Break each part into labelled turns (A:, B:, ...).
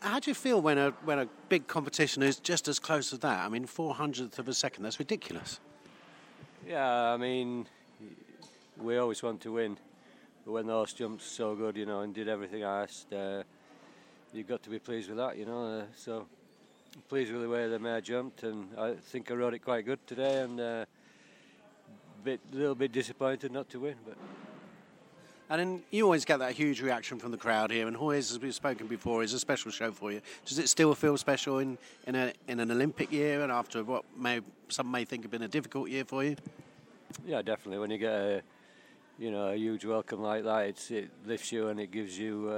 A: How do you feel when a big competition is just as close as that? I mean, 400th of a second, that's ridiculous.
B: Yeah, I mean, we always want to win. But when the horse jumped so good, and did everything I asked, you've got to be pleased with that, So I'm pleased with the way the mare jumped, and I think I rode it quite good today, and a little bit disappointed not to win. But
A: And then you always get that huge reaction from the crowd here, and Hoyers, as we've spoken before, is a special show for you. Does it still feel special in an Olympic year, and after what some may think have been a difficult year for you?
B: Yeah, definitely. When you get a huge welcome like that, it lifts you and it gives you,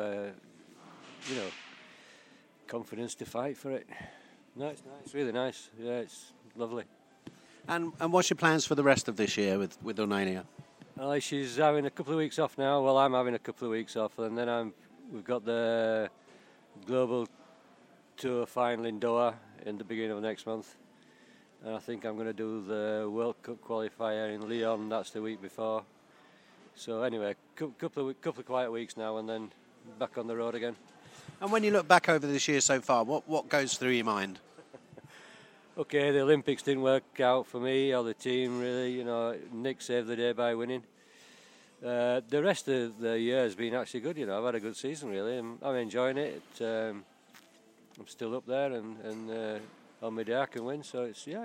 B: confidence to fight for it. No, it's nice, really nice. Yeah, it's lovely.
A: And what's your plans for the rest of this year with Ornania?
B: She's having a couple of weeks off now. Well, I'm having a couple of weeks off, and then we've got the Global Tour final in Doha in the beginning of next month. And I think I'm going to do the World Cup qualifier in Lyon. That's the week before. So anyway, couple of quiet weeks now, and then back on the road again.
A: And when you look back over this year so far, what goes through your mind?
B: Okay, the Olympics didn't work out for me or the team really. Nick saved the day by winning. The rest of the year has been actually good. I've had a good season really. I'm enjoying it. I'm still up there, and on my day I can win. So it's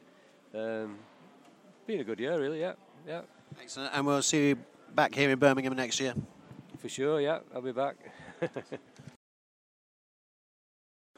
B: been a good year really. Yeah.
A: Excellent. And we'll see you back here in Birmingham next year.
B: For sure. Yeah, I'll be back.